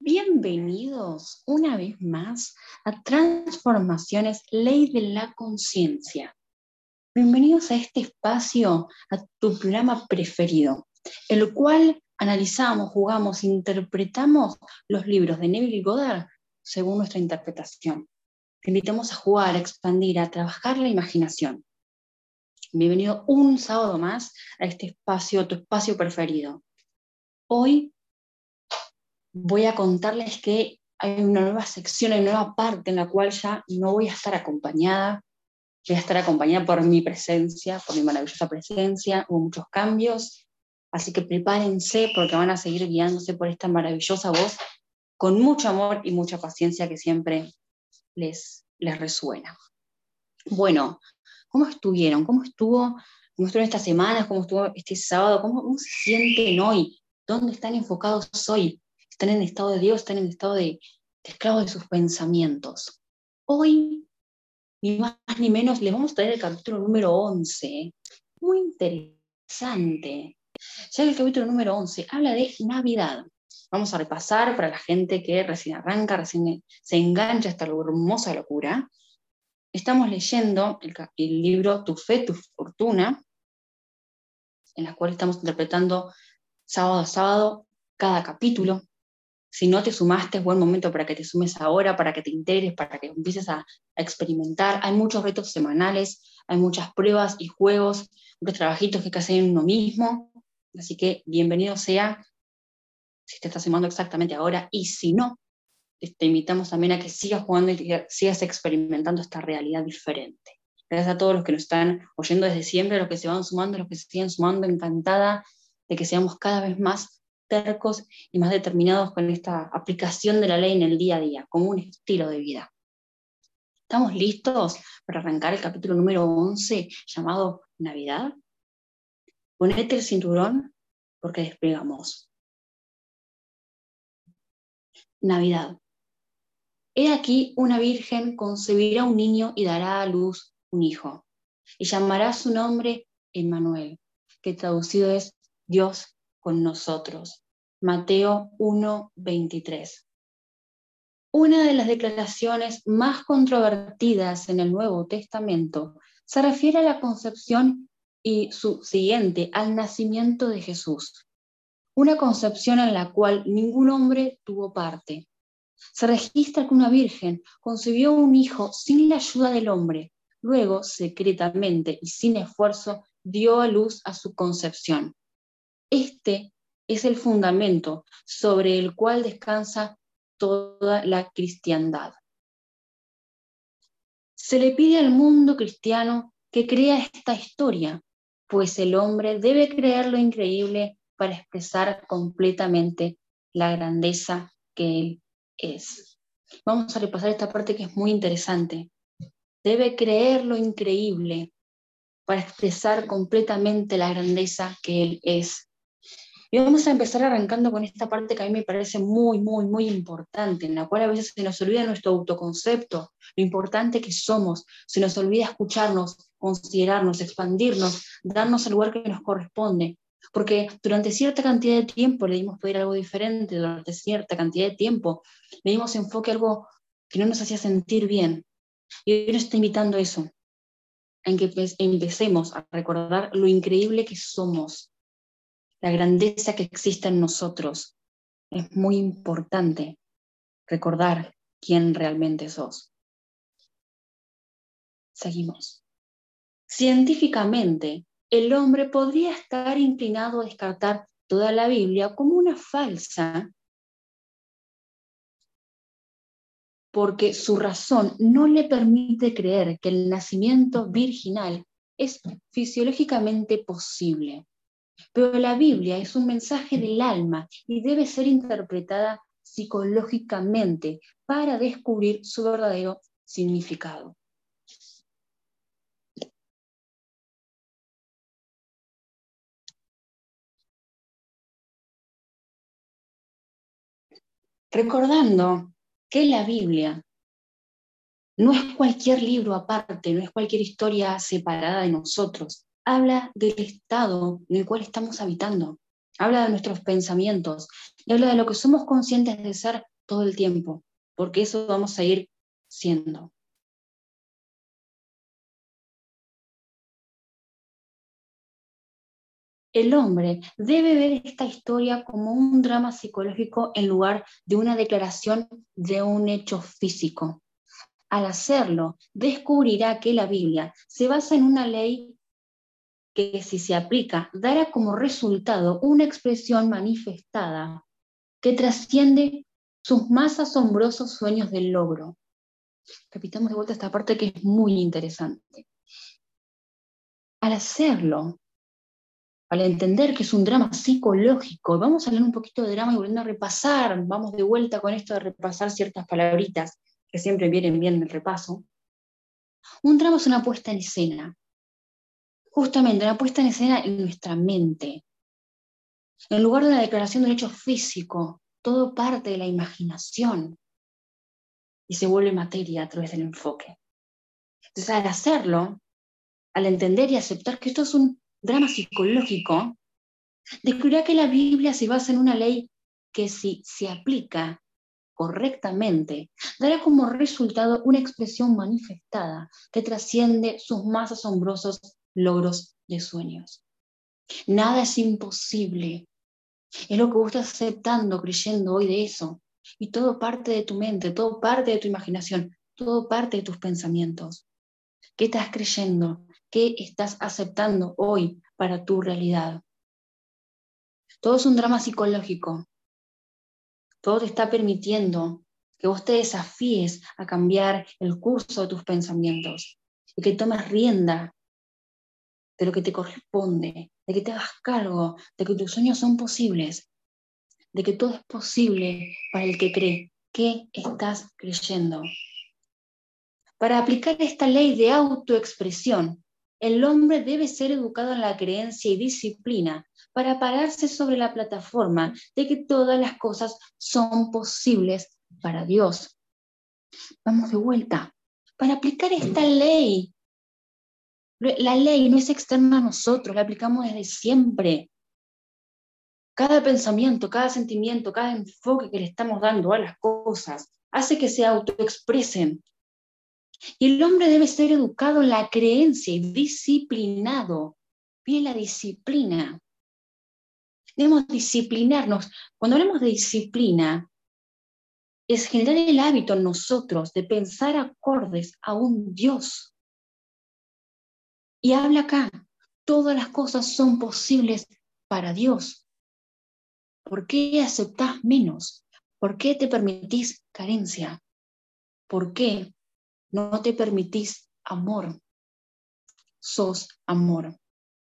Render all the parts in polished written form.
Bienvenidos una vez más a Transformaciones, Ley de la Conciencia. Bienvenidos a este espacio, a tu programa preferido, el cual analizamos, jugamos, interpretamos los libros de Neville Goddard según nuestra interpretación. Te invitamos a jugar, a expandir, a trabajar la imaginación. Bienvenido un sábado más a este espacio, tu espacio preferido. Hoy voy a contarles que hay una nueva sección, una nueva parte en la cual ya no voy a estar acompañada, voy a estar acompañada por mi presencia, por mi maravillosa presencia. Hubo muchos cambios, así que prepárense porque van a seguir guiándose por esta maravillosa voz con mucho amor y mucha paciencia que siempre les resuena. Bueno, ¿cómo estuvieron? ¿Cómo estuvieron estas semanas? ¿Cómo estuvo este sábado? ¿Cómo se sienten hoy? ¿Dónde están enfocados hoy? ¿Están en estado de Dios? ¿Están en estado de esclavos de sus pensamientos? Hoy, ni más ni menos, les vamos a traer el capítulo número 11. Muy interesante. Ya que el capítulo número 11 habla de Navidad. Vamos a repasar para la gente que recién arranca, recién se engancha a esta hermosa locura. Estamos leyendo el libro Tu Fe, Tu Fortuna, en la cual estamos interpretando sábado a sábado cada capítulo. Si no te sumaste, es buen momento para que te sumes ahora, para que te integres, para que empieces a experimentar. Hay muchos retos semanales, hay muchas pruebas y juegos, muchos trabajitos que hay que hacer en uno mismo. Así que bienvenido sea si te estás sumando exactamente ahora, y si no, te invitamos también a que sigas jugando y que sigas experimentando esta realidad diferente. Gracias a todos los que nos están oyendo desde siempre, a los que se van sumando, a los que se siguen sumando, encantada de que seamos cada vez más tercos y más determinados con esta aplicación de la ley en el día a día, como un estilo de vida. ¿Estamos listos para arrancar el capítulo número 11 llamado Navidad? Ponete el cinturón porque despegamos. Navidad. He aquí una virgen concebirá un niño y dará a luz un hijo, y llamará su nombre Emmanuel, que traducido es Dios con nosotros. Mateo 1:23. Una de las declaraciones más controvertidas en el Nuevo Testamento se refiere a la concepción y subsiguiente al nacimiento de Jesús, una concepción en la cual ningún hombre tuvo parte. Se registra que una virgen concibió un hijo sin la ayuda del hombre, luego, secretamente y sin esfuerzo, dio a luz a su concepción. Este es el fundamento sobre el cual descansa toda la cristiandad. Se le pide al mundo cristiano que crea esta historia, pues el hombre debe creer lo increíble para expresar completamente la grandeza que él es. Vamos a repasar esta parte que es muy interesante. Debe creer lo increíble para expresar completamente la grandeza que él es. Y vamos a empezar arrancando con esta parte que a mí me parece muy, muy, muy importante, en la cual a veces se nos olvida nuestro autoconcepto, lo importante que somos, se nos olvida escucharnos, considerarnos, expandirnos, darnos el lugar que nos corresponde. Porque durante cierta cantidad de tiempo le dimos poder a algo diferente, durante cierta cantidad de tiempo le dimos enfoque a algo que no nos hacía sentir bien. Y hoy nos está invitando eso, en que empecemos a recordar lo increíble que somos, la grandeza que existe en nosotros. Es muy importante recordar quién realmente sos. Seguimos. Científicamente, el hombre podría estar inclinado a descartar toda la Biblia como una falsa, porque su razón no le permite creer que el nacimiento virginal es fisiológicamente posible. Pero la Biblia es un mensaje del alma y debe ser interpretada psicológicamente para descubrir su verdadero significado. Recordando que la Biblia no es cualquier libro aparte, no es cualquier historia separada de nosotros. Habla del estado en el cual estamos habitando, habla de nuestros pensamientos y habla de lo que somos conscientes de ser todo el tiempo, porque eso vamos a ir siendo. El hombre debe ver esta historia como un drama psicológico en lugar de una declaración de un hecho físico. Al hacerlo, descubrirá que la Biblia se basa en una ley que, si se aplica, dará como resultado una expresión manifestada que trasciende sus más asombrosos sueños del logro. Repitamos de vuelta esta parte que es muy interesante. Al hacerlo, al entender que es un drama psicológico, vamos a hablar un poquito de drama y volviendo a repasar, vamos de vuelta con esto de repasar ciertas palabritas que siempre vienen bien en el repaso. Un drama es una puesta en escena, justamente una puesta en escena en nuestra mente. En lugar de una declaración de un hecho físico, todo parte de la imaginación y se vuelve materia a través del enfoque. Entonces, al hacerlo, al entender y aceptar que esto es un drama psicológico, descubrirá que la Biblia se basa en una ley que, si se aplica correctamente, dará como resultado una expresión manifestada que trasciende sus más asombrosos logros de sueños. Nada es imposible. Es lo que vos estás aceptando, creyendo hoy de eso. Y todo parte de tu mente, todo parte de tu imaginación, todo parte de tus pensamientos. ¿Qué estás creyendo? ¿Qué estás aceptando hoy para tu realidad? Todo es un drama psicológico. Todo te está permitiendo que vos te desafíes a cambiar el curso de tus pensamientos y que tomes rienda de lo que te corresponde, de que te hagas cargo, de que tus sueños son posibles, de que todo es posible para el que cree. ¿Qué estás creyendo? Para aplicar esta ley de autoexpresión, el hombre debe ser educado en la creencia y disciplina para pararse sobre la plataforma de que todas las cosas son posibles para Dios. Vamos de vuelta. Para aplicar esta ley, la ley no es externa a nosotros, la aplicamos desde siempre. Cada pensamiento, cada sentimiento, cada enfoque que le estamos dando a las cosas hace que se autoexpresen. Y el hombre debe ser educado en la creencia y disciplinado. Bien, la disciplina. Debemos disciplinarnos. Cuando hablamos de disciplina, es generar el hábito en nosotros de pensar acordes a un Dios. Y habla acá, todas las cosas son posibles para Dios. ¿Por qué aceptás menos? ¿Por qué te permitís carencia? ¿Por qué no te permitís amor? Sos amor.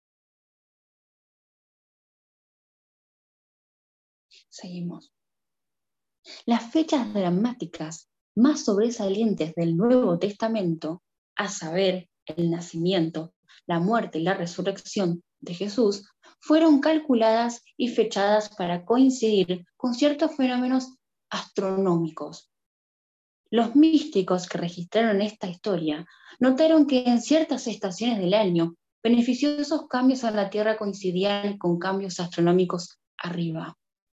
Seguimos. Las fechas dramáticas más sobresalientes del Nuevo Testamento, a saber, el nacimiento, la muerte y la resurrección de Jesús, fueron calculadas y fechadas para coincidir con ciertos fenómenos astronómicos. Los místicos que registraron esta historia notaron que en ciertas estaciones del año, beneficiosos cambios a la Tierra coincidían con cambios astronómicos arriba.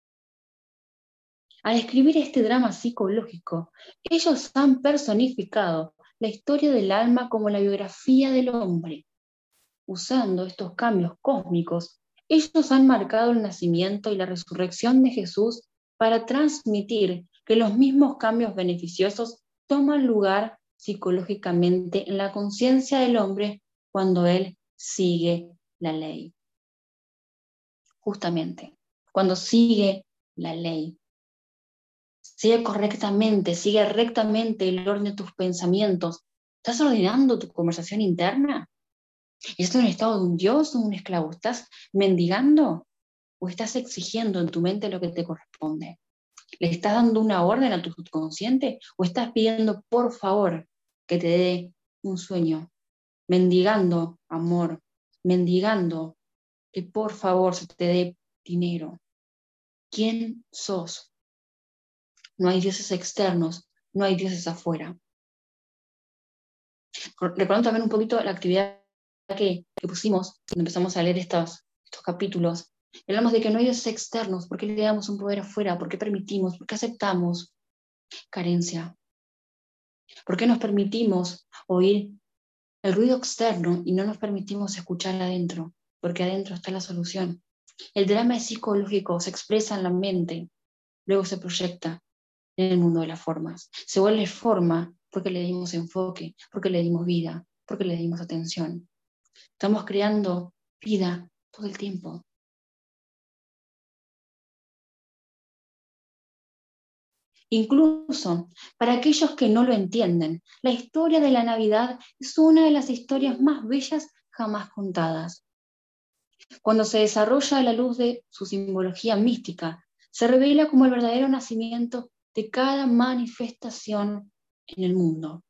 Al escribir este drama psicológico, ellos han personificado la historia del alma como la biografía del hombre. Usando estos cambios cósmicos, ellos han marcado el nacimiento y la resurrección de Jesús para transmitir que los mismos cambios beneficiosos toman lugar psicológicamente en la conciencia del hombre cuando él sigue la ley. Justamente, cuando sigue la ley. Sigue correctamente, sigue rectamente el orden de tus pensamientos. ¿Estás ordenando tu conversación interna? ¿Estás en un estado de un dios o un esclavo? ¿Estás mendigando o estás exigiendo en tu mente lo que te corresponde? ¿Le estás dando una orden a tu subconsciente o estás pidiendo por favor que te dé un sueño? Mendigando amor, mendigando que por favor se te dé dinero. ¿Quién sos? No hay dioses externos, no hay dioses afuera. Recordando también un poquito la actividad que pusimos cuando empezamos a leer estos capítulos. Hablamos de que no hay dioses externos, ¿por qué le damos un poder afuera? ¿Por qué permitimos? ¿Por qué aceptamos? Carencia. ¿Por qué nos permitimos oír el ruido externo y no nos permitimos escuchar adentro? Porque adentro está la solución. El drama es psicológico, se expresa en la mente, luego se proyecta en el mundo de las formas. Se vuelve forma porque le dimos enfoque, porque le dimos vida, porque le dimos atención. Estamos creando vida todo el tiempo. Incluso para aquellos que no lo entienden, la historia de la Navidad es una de las historias más bellas jamás contadas. Cuando se desarrolla a la luz de su simbología mística, se revela como el verdadero nacimiento de cada manifestación en el mundo.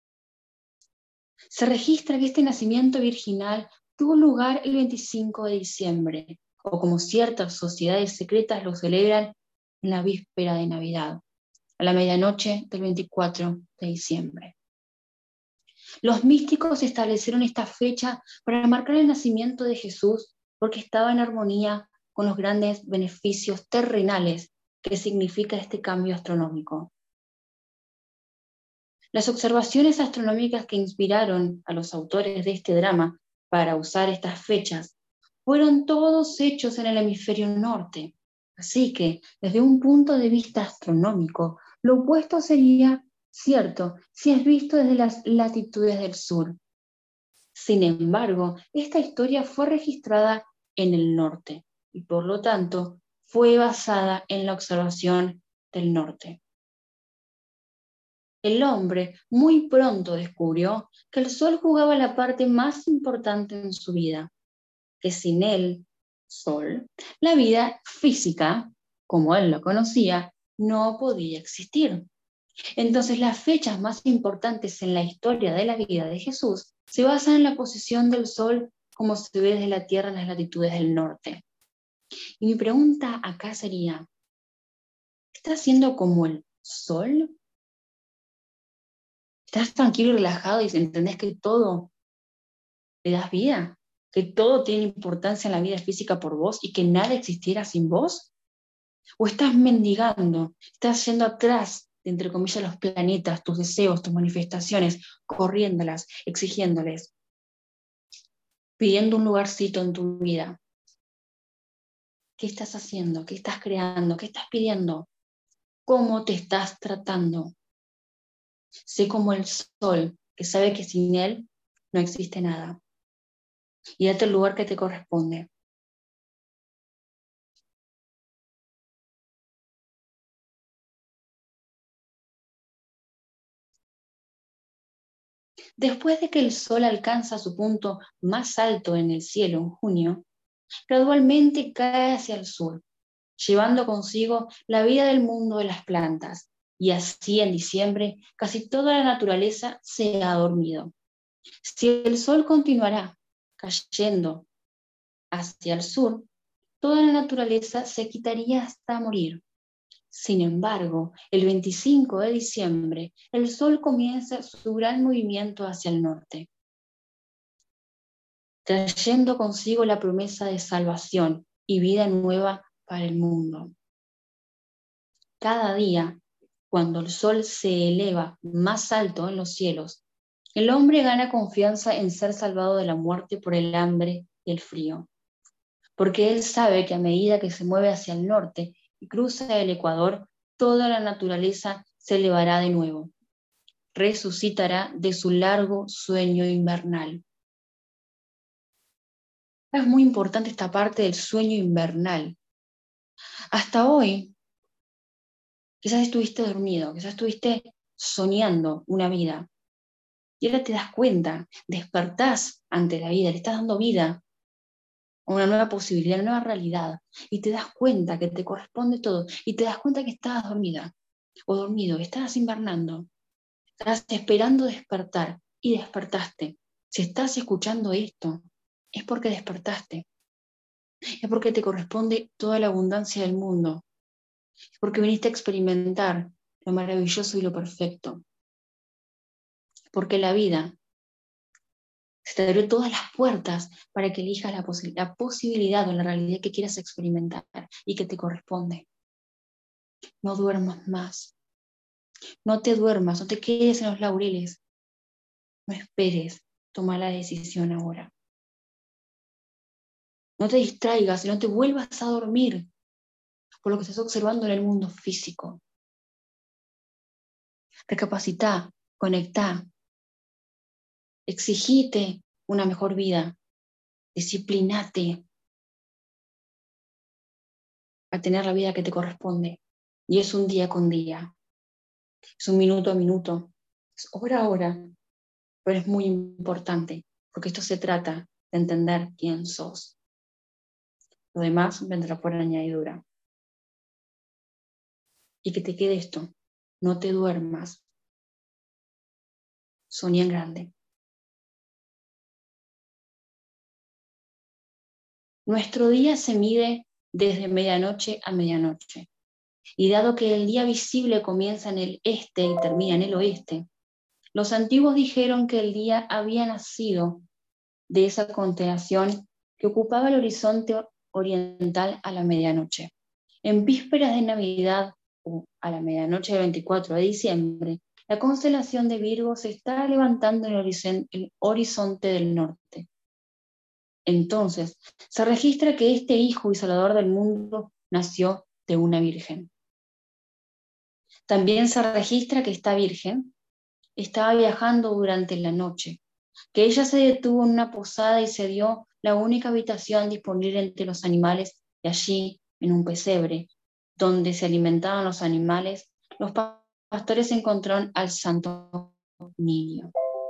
Se registra que este nacimiento virginal tuvo lugar el 25 de diciembre, o como ciertas sociedades secretas lo celebran en la víspera de Navidad, a la medianoche del 24 de diciembre. Los místicos establecieron esta fecha para marcar el nacimiento de Jesús porque estaba en armonía con los grandes beneficios terrenales que significa este cambio astronómico. Las observaciones astronómicas que inspiraron a los autores de este drama para usar estas fechas fueron todos hechos en el hemisferio norte. Así que, desde un punto de vista astronómico, lo opuesto sería cierto si es visto desde las latitudes del sur. Sin embargo, esta historia fue registrada en el norte y por lo tanto fue basada en la observación del norte. El hombre muy pronto descubrió que el sol jugaba la parte más importante en su vida, que sin el sol, la vida física, como él lo conocía, no podía existir. Entonces, las fechas más importantes en la historia de la vida de Jesús se basan en la posición del sol como se ve desde la Tierra en las latitudes del norte. Y mi pregunta acá sería, ¿estás siendo como el sol? ¿Estás tranquilo y relajado y entendés que todo le das vida? ¿Que todo tiene importancia en la vida física por vos y que nada existiera sin vos? ¿O estás mendigando, estás yendo atrás de, entre comillas, los planetas, tus deseos, tus manifestaciones, corriéndolas, exigiéndoles, pidiendo un lugarcito en tu vida? ¿Qué estás haciendo? ¿Qué estás creando? ¿Qué estás pidiendo? ¿Cómo te estás tratando? Sé como el sol, que sabe que sin él no existe nada. Y date el lugar que te corresponde. Después de que el sol alcanza su punto más alto en el cielo en junio, gradualmente cae hacia el sur, llevando consigo la vida del mundo de las plantas, y así en diciembre casi toda la naturaleza se ha dormido. Si el sol continuará cayendo hacia el sur, toda la naturaleza se quitaría hasta morir. Sin embargo, el 25 de diciembre, el sol comienza su gran movimiento hacia el norte, trayendo consigo la promesa de salvación y vida nueva para el mundo. Cada día, cuando el sol se eleva más alto en los cielos, el hombre gana confianza en ser salvado de la muerte por el hambre y el frío, porque él sabe que a medida que se mueve hacia el norte y cruza el Ecuador, toda la naturaleza se elevará de nuevo, resucitará de su largo sueño invernal. Es muy importante esta parte del sueño invernal. Hasta hoy, quizás estuviste dormido, quizás estuviste soñando una vida, y ahora te das cuenta, despertás ante la vida, le estás dando vida a una nueva posibilidad, a una nueva realidad, y te das cuenta que te corresponde todo, y te das cuenta que estabas dormida o dormido, que estabas invernando, estabas esperando despertar y despertaste. Si estás escuchando esto, es porque despertaste, es porque te corresponde toda la abundancia del mundo, es porque viniste a experimentar lo maravilloso y lo perfecto, porque la vida se te abrió todas las puertas para que elijas la posibilidad o la realidad que quieras experimentar y que te corresponde. No duermas más. No te duermas, no te quedes en los laureles. No esperes, toma la decisión ahora. No te distraigas y no te vuelvas a dormir por lo que estás observando en el mundo físico. Recapacitá, conectá, exigite una mejor vida, disciplinate a tener la vida que te corresponde. Y es un día con día, es un minuto a minuto, es hora a hora, pero es muy importante, porque esto se trata de entender quién sos. Lo demás vendrá por añadidura. Y que te quede esto, no te duermas, soñá en grande. Nuestro día se mide desde medianoche a medianoche. Y dado que el día visible comienza en el este y termina en el oeste, los antiguos dijeron que el día había nacido de esa constelación que ocupaba el horizonte oriental a la medianoche. En vísperas de Navidad, o a la medianoche del 24 de diciembre, la constelación de Virgo se está levantando en el horizonte del norte. Entonces, se registra que este Hijo y Salvador del mundo nació de una virgen. También se registra que esta virgen estaba viajando durante la noche, que ella se detuvo en una posada y se dio la única habitación disponible entre los animales, y allí, en un pesebre, donde se alimentaban los animales, los pastores encontraron al Santo Niño.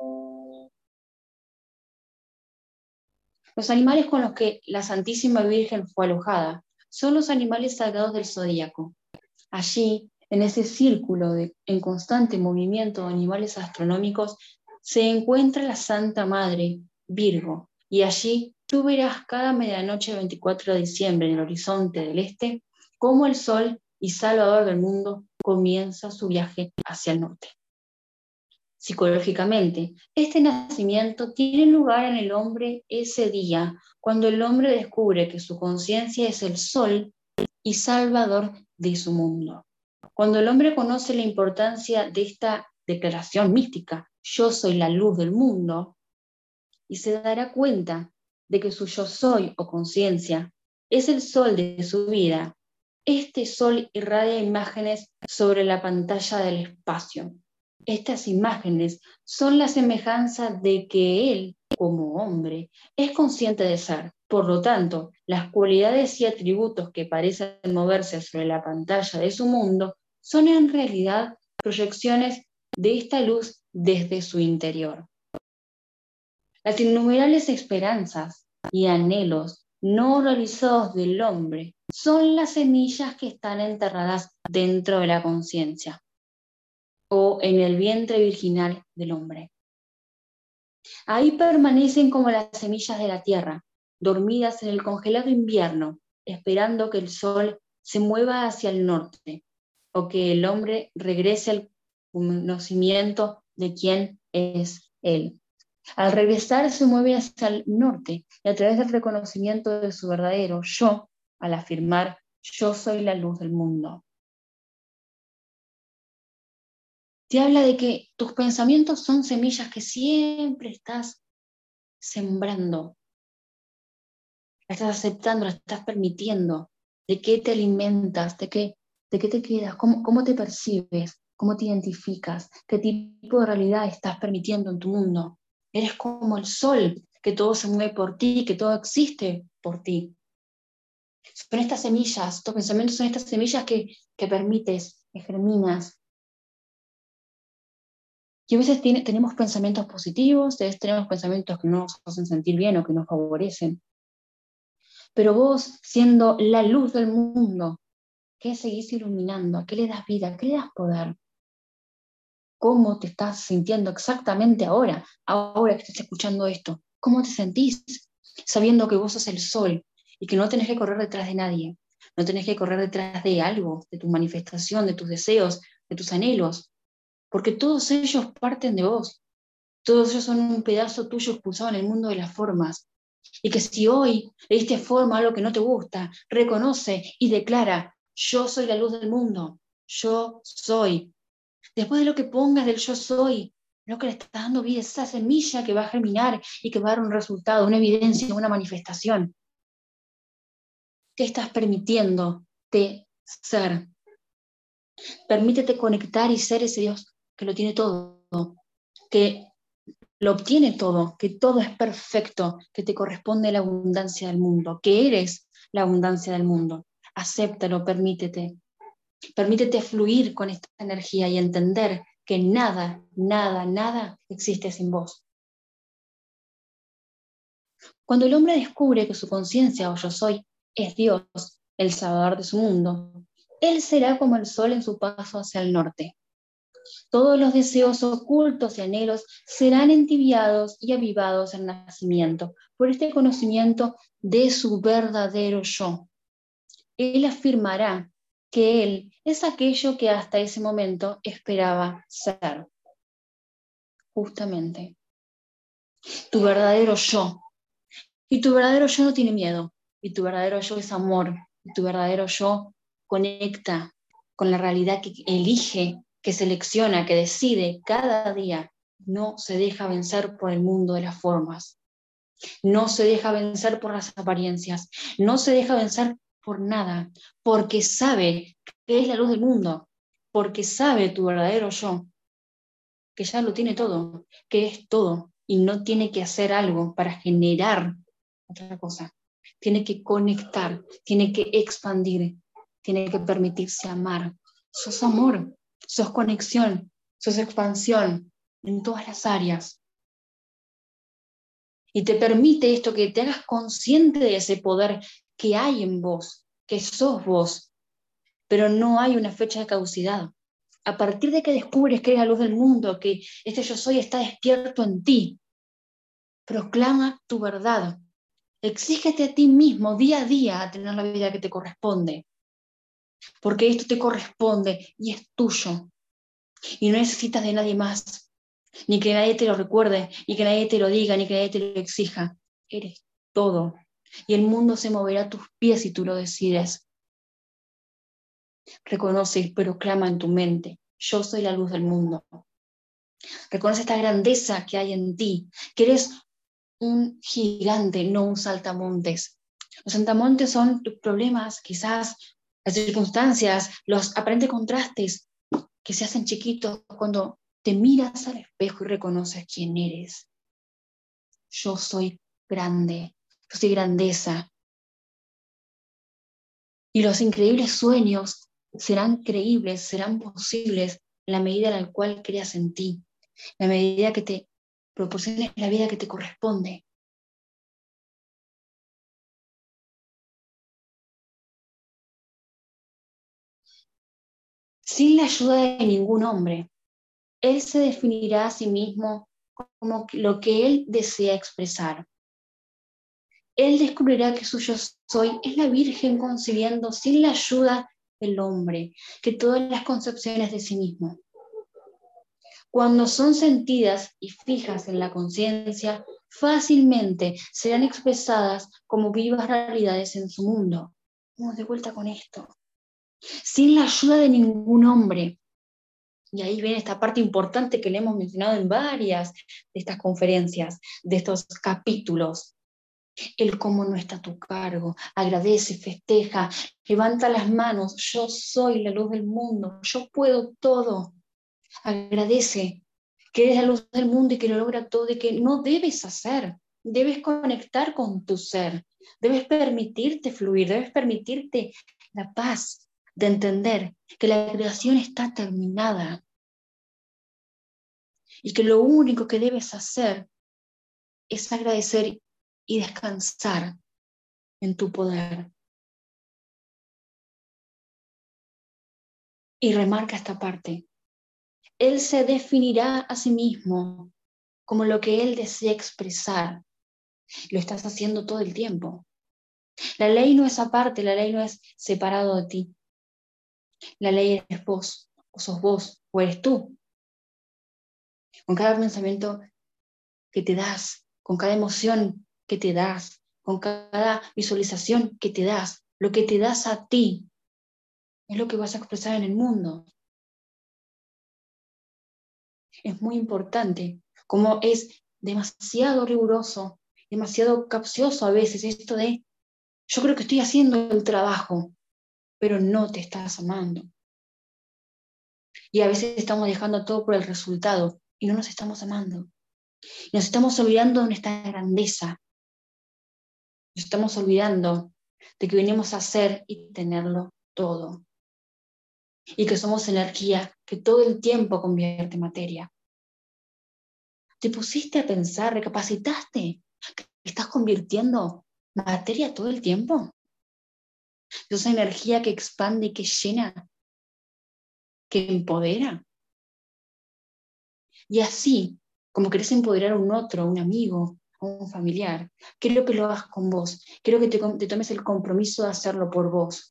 Los animales con los que la Santísima Virgen fue alojada son los animales sagrados del zodíaco. Allí, en ese círculo en constante movimiento de animales astronómicos, se encuentra la Santa Madre, Virgo, y allí tú verás cada medianoche del 24 de diciembre en el horizonte del este cómo el Sol y Salvador del mundo comienza su viaje hacia el norte. Psicológicamente, este nacimiento tiene lugar en el hombre ese día, cuando el hombre descubre que su conciencia es el Sol y Salvador de su mundo. Cuando el hombre conoce la importancia de esta declaración mística, yo soy la luz del mundo, y se dará cuenta de que su yo soy o conciencia es el sol de su vida, este sol irradia imágenes sobre la pantalla del espacio. Estas imágenes son la semejanza de que él, como hombre, es consciente de ser. Por lo tanto, las cualidades y atributos que parecen moverse sobre la pantalla de su mundo son en realidad proyecciones de esta luz desde su interior. Las innumerables esperanzas y anhelos no realizados del hombre son las semillas que están enterradas dentro de la conciencia o en el vientre virginal del hombre. Ahí permanecen como las semillas de la tierra, dormidas en el congelado invierno, esperando que el sol se mueva hacia el norte o que el hombre regrese al conocimiento de quién es él. Al regresar se mueve hacia el norte y a través del reconocimiento de su verdadero yo, al afirmar yo soy la luz del mundo. Te habla de que tus pensamientos son semillas que siempre estás sembrando, la estás aceptando, la estás permitiendo. ¿De qué te alimentas? ¿De qué te quedas? ¿Cómo te percibes? ¿Cómo te identificas? ¿Qué tipo de realidad estás permitiendo en tu mundo? Eres como el sol, que todo se mueve por ti, que todo existe por ti. Son estas semillas, tus pensamientos son estas semillas que permites, que germinas. Y a veces tenemos pensamientos positivos, a veces tenemos pensamientos que no nos hacen sentir bien o que nos favorecen. Pero vos, siendo la luz del mundo, ¿qué seguís iluminando? ¿A qué le das vida? ¿A qué le das poder? ¿Cómo te estás sintiendo exactamente ahora que estás escuchando esto? ¿Cómo te sentís sabiendo que vos sos el sol y que no tenés que correr detrás de nadie? No tenés que correr detrás de algo, de tu manifestación, de tus deseos, de tus anhelos, porque todos ellos parten de vos. Todos ellos son un pedazo tuyo expulsado en el mundo de las formas. Y que si hoy le diste forma a algo que no te gusta, reconoce y declara, yo soy la luz del mundo, yo soy. Después de lo que pongas del yo soy, lo que le estás dando vida, esa semilla que va a germinar y que va a dar un resultado, una evidencia, una manifestación. ¿Qué estás permitiéndote ser? Permítete conectar y ser ese Dios que lo tiene todo, que lo obtiene todo, que todo es perfecto, que te corresponde la abundancia del mundo, que eres la abundancia del mundo. Acéptalo, permítete. Permítete fluir con esta energía y entender que nada, nada, nada existe sin vos. Cuando el hombre descubre que su conciencia o yo soy es Dios, el salvador de su mundo, él será como el sol en su paso hacia el norte. Todos los deseos ocultos y anhelos serán entibiados y avivados al nacimiento por este conocimiento de su verdadero yo. Él afirmará que él es aquello que hasta ese momento esperaba ser. Justamente, tu verdadero yo. Y tu verdadero yo no tiene miedo. Y tu verdadero yo es amor. Y tu verdadero yo conecta con la realidad que elige, que selecciona, que decide cada día. No se deja vencer por el mundo de las formas. No se deja vencer por las apariencias. No se deja vencer por nada. Porque sabe que es la luz del mundo. Porque sabe tu verdadero yo, que ya lo tiene todo, que es todo. Y no tiene que hacer algo para generar otra cosa. Tiene que conectar, tiene que expandir, tiene que permitirse amar. Sos amor, sos conexión, sos expansión en todas las áreas. Y te permite esto que te hagas consciente de ese poder que hay en vos, que sos vos, pero no hay una fecha de caducidad. A partir de que descubres que eres la luz del mundo, que este yo soy está despierto en ti, proclama tu verdad. Exígete a ti mismo día a día a tener la vida que te corresponde, porque esto te corresponde y es tuyo. Y no necesitas de nadie más, ni que nadie te lo recuerde, ni que nadie te lo diga, ni que nadie te lo exija. Eres todo. Y el mundo se moverá a tus pies si tú lo decides. Reconoce y proclama en tu mente: yo soy la luz del mundo. Reconoce esta grandeza que hay en ti, que eres un gigante, no un saltamontes. Los saltamontes son tus problemas, quizás las circunstancias, los aparentes contrastes que se hacen chiquitos cuando te miras al espejo y reconoces quién eres. Yo soy grande, yo soy grandeza. Y los increíbles sueños serán creíbles, serán posibles en la medida en la cual creas en ti, en la medida que te proporciones la vida que te corresponde. Sin la ayuda de ningún hombre, él se definirá a sí mismo como lo que él desea expresar. Él descubrirá que su yo soy es la Virgen concibiendo sin la ayuda del hombre, que todas las concepciones de sí mismo. Cuando son sentidas y fijas en la conciencia, fácilmente serán expresadas como vivas realidades en su mundo. Vamos de vuelta con esto. Sin la ayuda de ningún hombre. Y ahí viene esta parte importante que le hemos mencionado en varias de estas conferencias, de estos capítulos. El cómo no está a tu cargo, agradece, festeja, levanta las manos: yo soy la luz del mundo, yo puedo todo. Agradece que eres la luz del mundo y que lo logra todo y que no debes hacer, debes conectar con tu ser, debes permitirte fluir, debes permitirte la paz de entender que la creación está terminada y que lo único que debes hacer es agradecer y descansar en tu poder. Y remarca esta parte: él se definirá a sí mismo como lo que él desea expresar. Lo estás haciendo todo el tiempo. La ley no es aparte, la ley no es separado de ti. La ley eres vos, o sos vos, o eres tú. Con cada pensamiento que te das, con cada emoción que te das, con cada visualización que te das, lo que te das a ti es lo que vas a expresar en el mundo. es muy importante, como es demasiado riguroso, demasiado capcioso a veces esto de, yo creo que estoy haciendo el trabajo, pero no te estás amando. Y a veces estamos dejando todo por el resultado y no nos estamos amando. Nos estamos olvidando de nuestra grandeza. Nos estamos olvidando de que venimos a hacer y tenerlo todo. Y que somos energía que todo el tiempo convierte en materia. ¿Te pusiste a pensar, recapacitaste que estás convirtiendo materia todo el tiempo? Esa energía que expande y que llena, que empodera. Y así, como querés empoderar a un otro, a un amigo, a un familiar, quiero que lo hagas con vos. Quiero que te tomes el compromiso de hacerlo por vos.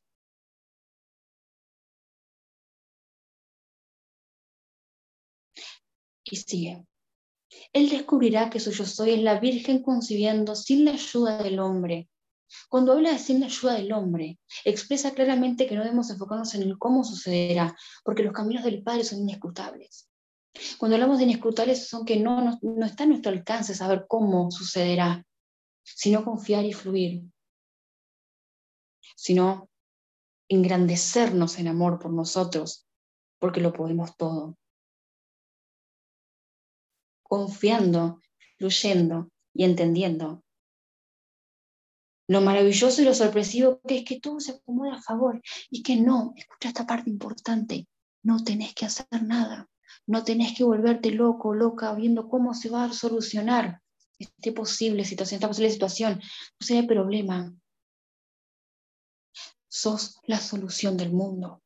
Y sigue. Él descubrirá que su yo soy es la Virgen concibiendo sin la ayuda del hombre. Cuando habla de sin la ayuda del hombre, expresa claramente que no debemos enfocarnos en el cómo sucederá, porque los caminos del Padre son inescrutables. Cuando hablamos de inescrutables son que no está a nuestro alcance saber cómo sucederá, sino confiar y fluir, sino engrandecernos en amor por nosotros, porque lo podemos todo. Confiando, fluyendo y entendiendo lo maravilloso y lo sorpresivo que es que todo se acomoda a favor y que no, escucha esta parte importante, no tenés que hacer nada, no tenés que volverte loco, loca, viendo cómo se va a solucionar esta posible situación, posible problema. Sos la solución del mundo.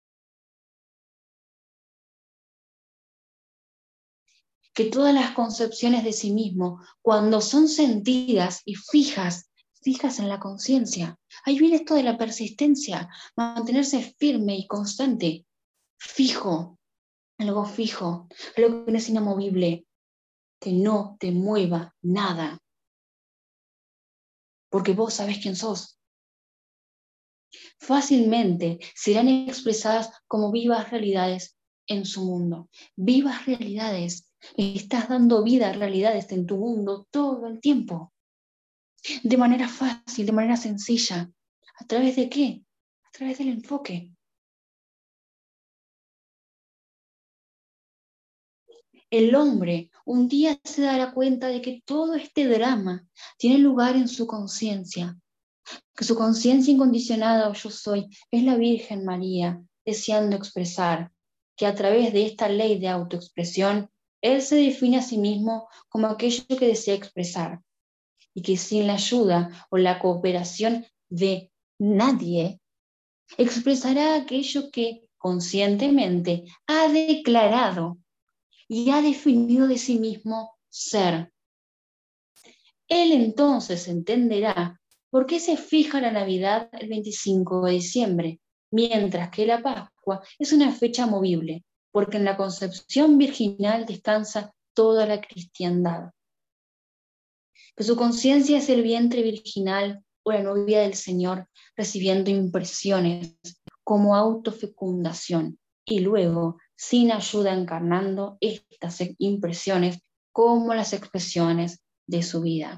Que todas las concepciones de sí mismo, cuando son sentidas y fijas en la conciencia, ahí viene esto de la persistencia, mantenerse firme y constante, fijo, algo que no es inamovible, que no te mueva nada, porque vos sabés quién sos. Fácilmente serán expresadas como vivas realidades en su mundo, vivas realidades. Estás dando vida a realidades en tu mundo todo el tiempo, de manera fácil, de manera sencilla. ¿A través de qué? A través del enfoque. El hombre un día se dará cuenta de que todo este drama tiene lugar en su conciencia, que su conciencia incondicionada o yo soy es la Virgen María, deseando expresar que a través de esta ley de autoexpresión, él se define a sí mismo como aquello que desea expresar y que sin la ayuda o la cooperación de nadie, expresará aquello que conscientemente ha declarado y ha definido de sí mismo ser. Él entonces entenderá por qué se fija la Navidad el 25 de diciembre, mientras que la Pascua es una fecha movible, porque en la concepción virginal descansa toda la cristiandad. Que su conciencia es el vientre virginal o la novia del Señor recibiendo impresiones como autofecundación y luego, sin ayuda, encarnando estas impresiones como las expresiones de su vida.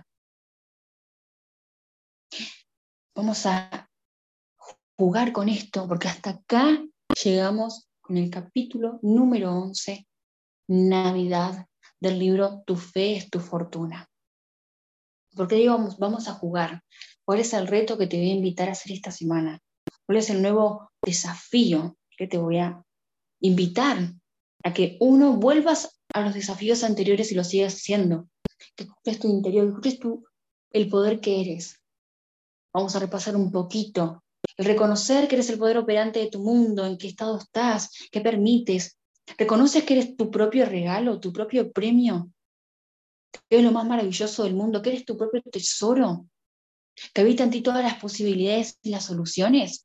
Vamos a jugar con esto porque hasta acá llegamos con el capítulo número 11, Navidad, del libro Tu fe es tu fortuna. ¿Por qué digo vamos a jugar? ¿Cuál es el reto que te voy a invitar a hacer esta semana? ¿Cuál es el nuevo desafío que te voy a invitar a que uno vuelvas a los desafíos anteriores y lo sigas haciendo? Que escuches tu interior, que escuches el poder que eres. Vamos a repasar un poquito. El reconocer que eres el poder operante de tu mundo, en qué estado estás, qué permites. ¿Reconoces que eres tu propio regalo, tu propio premio? Que es lo más maravilloso del mundo, que eres tu propio tesoro, que habita en ti todas las posibilidades y las soluciones.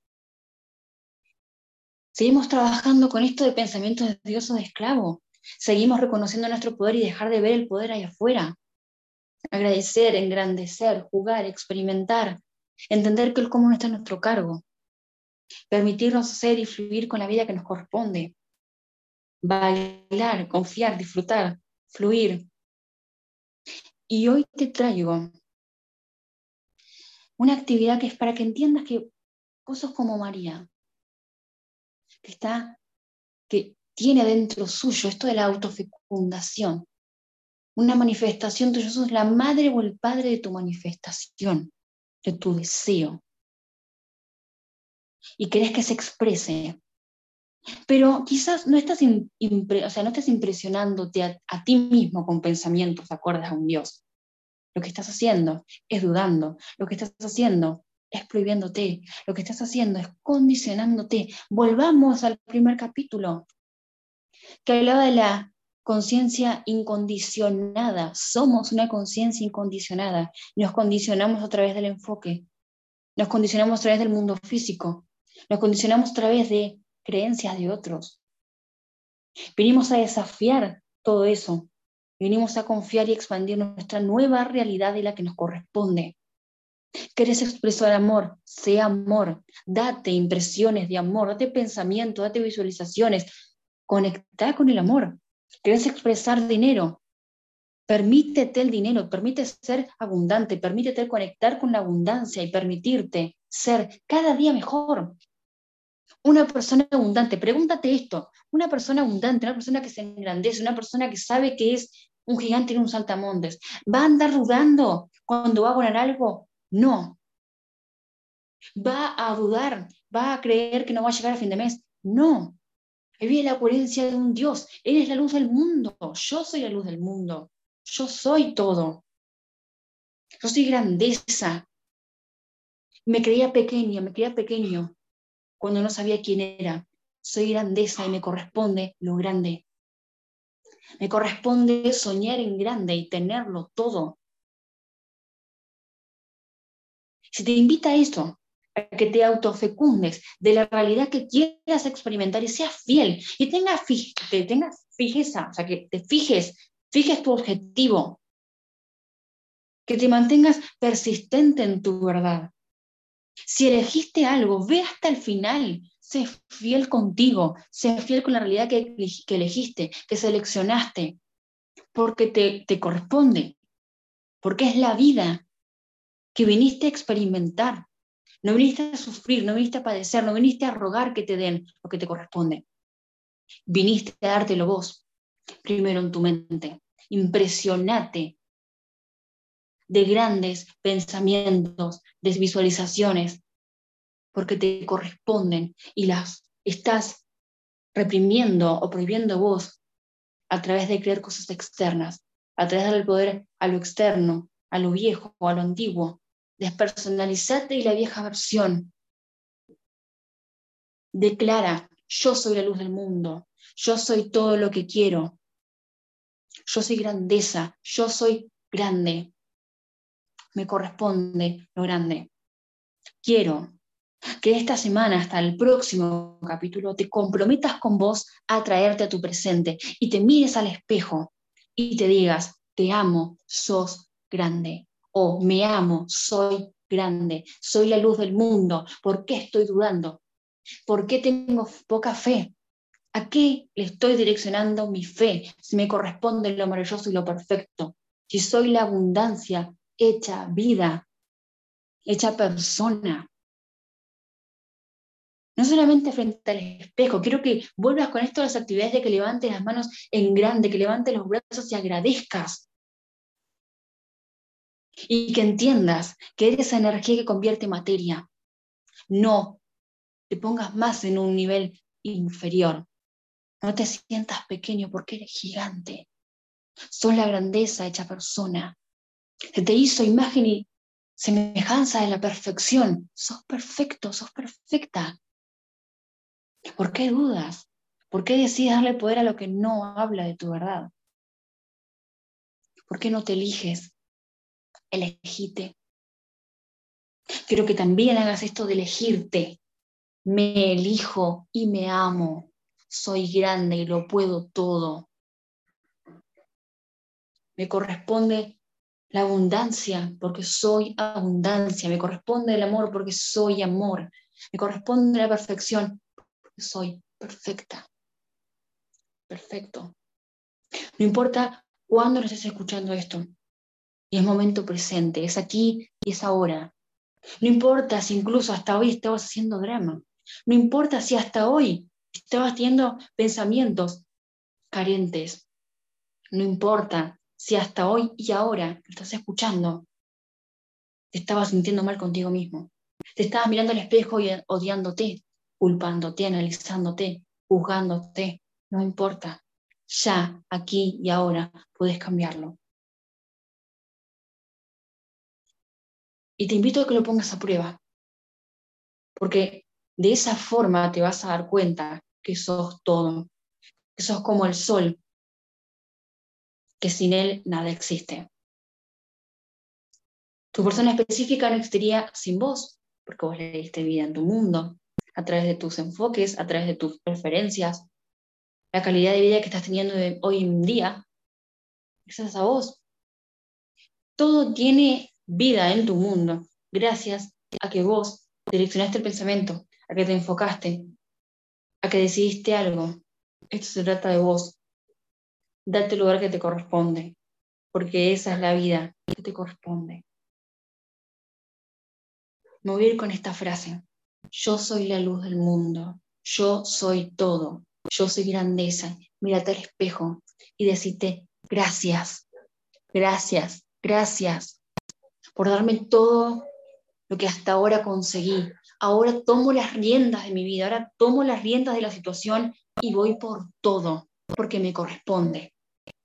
Seguimos trabajando con esto de pensamientos de Dios o de esclavo. Seguimos reconociendo nuestro poder y dejar de ver el poder ahí afuera. Agradecer, engrandecer, jugar, experimentar, entender que el cómo no está a nuestro cargo. Permitirnos ser y fluir con la vida que nos corresponde. bailar, confiar, disfrutar, fluir. Y hoy te traigo una actividad que es para que entiendas que vos sos como María, que tiene dentro suyo esto de la autofecundación, una manifestación tuya, sos la madre o el padre de tu manifestación, de tu deseo, y querés que se exprese. Pero quizás no estás, o sea, no estás impresionándote a ti mismo con pensamientos acordes a un Dios. Lo que estás haciendo es dudando, lo que estás haciendo es prohibiéndote, lo que estás haciendo es condicionándote. Volvamos al primer capítulo, que hablaba de la conciencia incondicionada. Somos una conciencia incondicionada. Nos condicionamos a través del enfoque, nos condicionamos a través del mundo físico, nos condicionamos a través de creencias de otros. Venimos a desafiar todo eso. Venimos a confiar y expandir nuestra nueva realidad de la que nos corresponde. ¿Querés expresar amor? Sea amor. Date impresiones de amor, date pensamientos, date visualizaciones. Conectá con el amor. ¿Querés expresar dinero? Permítete el dinero, permite ser abundante, permítete conectar con la abundancia y permitirte ser cada día mejor. Una persona abundante, pregúntate esto, una persona abundante, una persona que se engrandece, una persona que sabe que es un gigante en un saltamontes, ¿va a andar dudando cuando va a ganar algo? No. ¿Va a dudar? ¿Va a creer que no va a llegar a fin de mes? No. Ahí viene la coherencia de un Dios. Él es la luz del mundo. Yo soy la luz del mundo. Yo soy todo. Yo soy grandeza. Me creía pequeño cuando no sabía quién era. Soy grandeza y me corresponde lo grande. Me corresponde soñar en grande y tenerlo todo. Si te invita a eso, a que te autofecundes de la realidad que quieras experimentar y seas fiel y que tengas fijeza, o sea, que te fijes tu objetivo, que te mantengas persistente en tu verdad. Si elegiste algo, ve hasta el final, sé fiel contigo, sé fiel con la realidad que elegiste, que seleccionaste, porque te corresponde, porque es la vida que viniste a experimentar. No viniste a sufrir, no viniste a padecer, no viniste a rogar que te den lo que te corresponde. Viniste a dártelo vos, primero en tu mente. Impresionate de grandes pensamientos, de visualizaciones, porque te corresponden y las estás reprimiendo o prohibiendo vos a través de crear cosas externas, a través de darle el poder a lo externo, a lo viejo o a lo antiguo. Despersonalizate y la vieja versión. Declara, yo soy la luz del mundo, yo soy todo lo que quiero, yo soy grandeza, yo soy grande, me corresponde lo grande. Quiero que esta semana hasta el próximo capítulo te comprometas con vos a traerte a tu presente y te mires al espejo y te digas, te amo, sos grande, o me amo, soy grande, soy la luz del mundo, ¿por qué estoy dudando? ¿Por qué tengo poca fe? ¿A qué le estoy direccionando mi fe? Si me corresponde lo maravilloso y lo perfecto. Si soy la abundancia hecha vida, hecha persona. No solamente frente al espejo, quiero que vuelvas con esto a las actividades de que levantes las manos en grande, que levantes los brazos y agradezcas. Y que entiendas que eres esa energía que convierte materia. No te pongas más en un nivel inferior. No te sientas pequeño porque eres gigante. Sos la grandeza hecha persona. Se te hizo imagen y semejanza de la perfección. Sos perfecto, sos perfecta. ¿Por qué dudas? ¿Por qué decides darle poder a lo que no habla de tu verdad? ¿Por qué no te eliges? Elegite. Quiero que también hagas esto de elegirte. Me elijo y me amo. Soy grande y lo puedo todo. Me corresponde la abundancia porque soy abundancia. Me corresponde el amor porque soy amor. Me corresponde la perfección porque soy perfecta. Perfecto. No importa cuándo lo estés escuchando esto, y es momento presente, es aquí y es ahora. No importa si incluso hasta hoy estabas haciendo drama. No importa si hasta hoy estabas teniendo pensamientos carentes. No importa si hasta hoy y ahora lo estás escuchando, te estabas sintiendo mal contigo mismo. Te estabas mirando al espejo y odiándote, culpándote, analizándote, juzgándote. No importa. Ya, aquí y ahora, puedes cambiarlo. Y te invito a que lo pongas a prueba, porque de esa forma te vas a dar cuenta que sos todo, que sos como el sol, que sin él nada existe. Tu persona específica no existiría sin vos, porque vos le diste vida en tu mundo, a través de tus enfoques, a través de tus preferencias, la calidad de vida que estás teniendo hoy en día, gracias a vos. Todo tiene vida en tu mundo, gracias a que vos direccionaste el pensamiento, a que te enfocaste, a que decidiste algo. Esto se trata de vos. Date el lugar que te corresponde, porque esa es la vida que te corresponde. Me voy a ir con esta frase. Yo soy la luz del mundo. Yo soy todo. Yo soy grandeza. Mírate al espejo y decite gracias, gracias, gracias por darme todo lo que hasta ahora conseguí. Ahora tomo las riendas de mi vida, ahora tomo las riendas de la situación y voy por todo, porque me corresponde.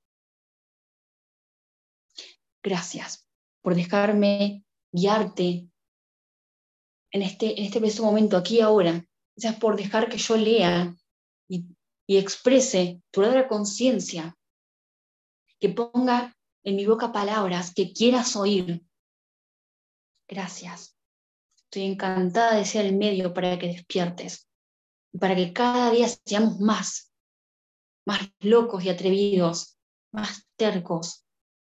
Gracias por dejarme guiarte en este preciso momento, aquí y ahora. Gracias por dejar que yo lea y exprese tu verdadera conciencia, que ponga en mi boca palabras que quieras oír. Gracias. Estoy encantada de ser el medio para que despiertes, para que cada día seamos más locos y atrevidos, más tercos.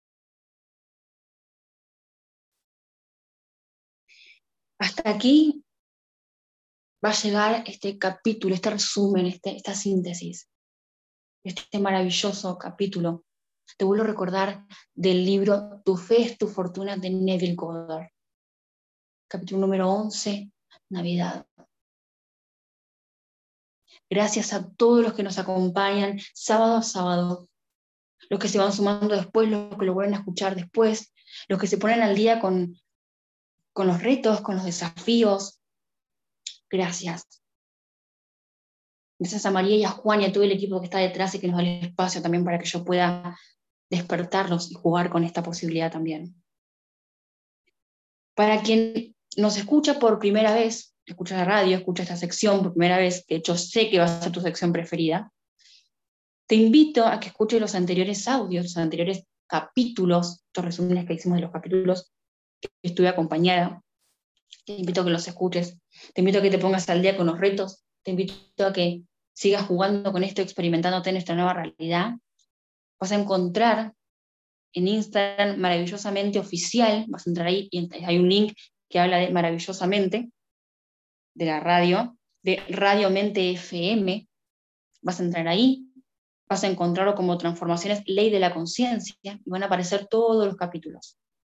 Hasta aquí va a llegar este capítulo, este resumen, esta síntesis, este maravilloso capítulo. Te vuelvo a recordar del libro Tu fe es tu fortuna de Neville Goddard. Capítulo número 11, Navidad. Gracias a todos los que nos acompañan sábado a sábado, los que se van sumando después, los que lo vuelven a escuchar después, los que se ponen al día con los retos, con los desafíos. Gracias. Gracias a María y a Juan y a todo el equipo que está detrás y que nos da el espacio también para que yo pueda despertarlos y jugar con esta posibilidad también. Para quien nos escucha por primera vez, escucha la radio, escucha esta sección por primera vez, que yo sé que va a ser tu sección preferida, te invito a que escuches los anteriores audios, los anteriores capítulos, estos resúmenes que hicimos de los capítulos que estuve acompañada. Te invito a que los escuches, te invito a que te pongas al día con los retos, te invito a que sigas jugando con esto, experimentándote en esta nueva realidad. Vas a encontrar en Instagram Maravillosamente Oficial, vas a entrar ahí y hay un link que habla de Maravillosamente, de la radio, de Radio Mente FM, vas a entrar ahí, vas a encontrarlo como Transformaciones Ley de la Conciencia y van a aparecer todos los capítulos.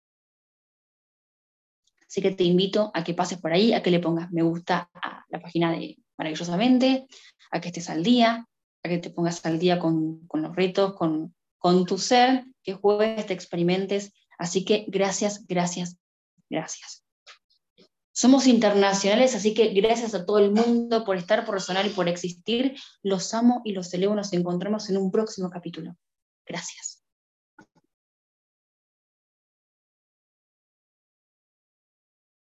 Así que te invito a que pases por ahí, a que le pongas me gusta a la página de Maravillosamente, a que estés al día, a que te pongas al día con los retos, con tu ser, que juegues, te experimentes. Así que gracias, gracias, gracias. Somos internacionales, así que gracias a todo el mundo por estar, por resonar y por existir. Los amo y los elevo. Nos encontramos en un próximo capítulo. Gracias.